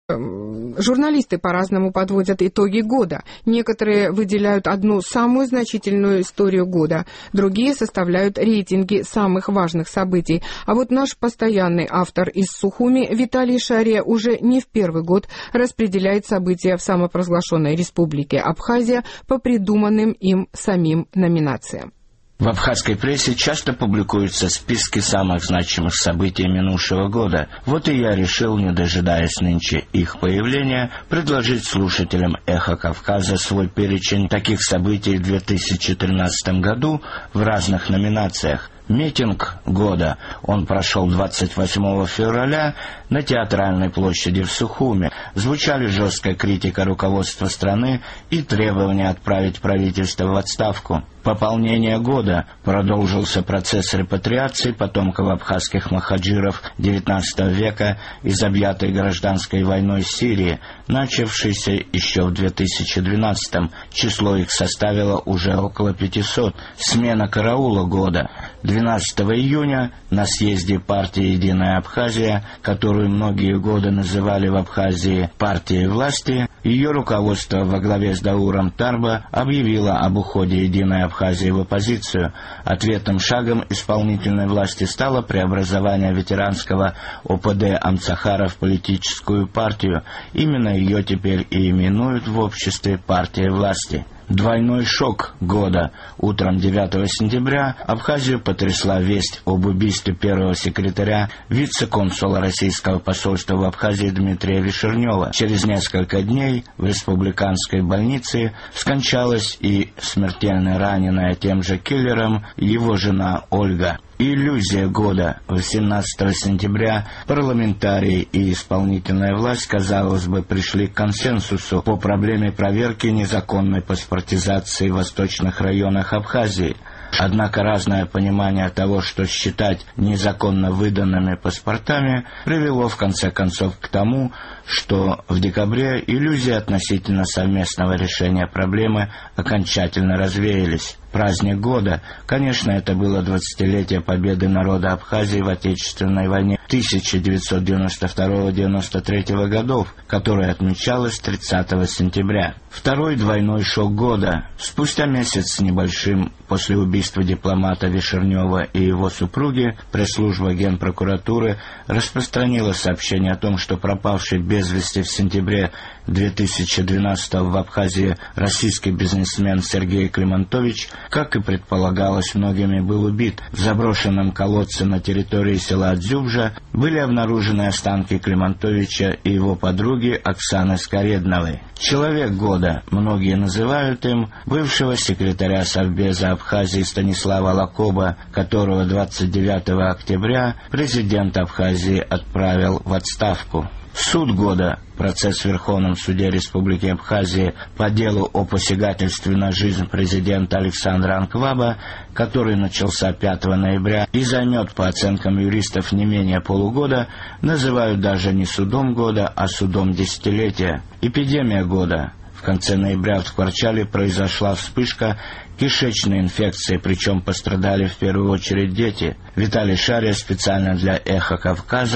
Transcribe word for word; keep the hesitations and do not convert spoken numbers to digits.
Журналисты по-разному подводят итоги года. Некоторые выделяют одну самую значительную историю года, другие составляют рейтинги самых важных событий. А вот наш постоянный автор из Сухуми Виталий Шария уже не в первый год распределяет события в самопровозглашенной республике Абхазия по придуманным им самим номинациям. В абхазской прессе часто публикуются списки самых значимых событий минувшего года. Вот и я решил, не дожидаясь нынче их появления, предложить слушателям «Эхо Кавказа» свой перечень таких событий в две тысячи тринадцатом году в разных номинациях. Митинг года. Он прошел двадцать восьмого февраля на Театральной площади в Сухуми. Звучали жесткая критика руководства страны и требования отправить правительство в отставку. Пополнение года. Продолжился процесс репатриации потомков абхазских махаджиров девятнадцатого века из объятой гражданской войной Сирии, начавшейся еще в две тысячи двенадцатом. Число их составило уже около пятисот. Смена караула года. двенадцатого июня на съезде партии «Единая Абхазия», которую многие годы называли в Абхазии партией власти, ее руководство во главе с Дауром Тарба объявило об уходе «Единой Абхазии» в оппозицию. Ответным шагом исполнительной власти стало преобразование ветеранского О П Д Амцахара в политическую партию. Именно ее теперь и именуют в обществе партией власти. Двойной шок года. Утром девятого сентября Абхазию потрясла весть об убийстве первого секретаря вице-консула российского посольства в Абхазии Дмитрия Вишернева. Через несколько дней в республиканской больнице скончалась и смертельно раненая тем же киллером его жена Ольга. Иллюзия года. восемнадцатого сентября парламентарии и исполнительная власть, казалось бы, пришли к консенсусу по проблеме проверки незаконной паспортизации в восточных районах Абхазии. Однако разное понимание того, что считать незаконно выданными паспортами, привело в конце концов к тому, что в декабре иллюзии относительно совместного решения проблемы окончательно развеялись. Праздник года. Конечно, это было двадцатилетие победы народа Абхазии в Отечественной войне тысяча девятьсот девяносто второго — девяносто третьего годов, которая отмечалась тридцатого сентября. Второй двойной шок года. Спустя месяц с небольшим после убийства дипломата Вишернева и его супруги пресс-служба Генпрокуратуры распространила сообщение о том, что пропавший без вести в сентябре две тысячи двенадцатого в Абхазии российский бизнесмен Сергей Климантович, как и предполагалось многими, был убит. В заброшенном колодце на территории села Дзюбжа были обнаружены останки Климантовича и его подруги Оксаны Скоредновой. Человек года. Многие называют им бывшего секретаря Совбеза Абхазии Станислава Лакоба, которого двадцать девятого октября президент Абхазии отправил в отставку. Суд года. Процесс в Верховном суде Республики Абхазия по делу о посягательстве на жизнь президента Александра Анкваба, который начался пятого ноября и займет, по оценкам юристов, не менее полугода, называют даже не судом года, а судом десятилетия. Эпидемия года. В конце ноября в Скворчале произошла вспышка кишечной инфекции, причем пострадали в первую очередь дети. Виталий Шария специально для «Эхо Кавказа»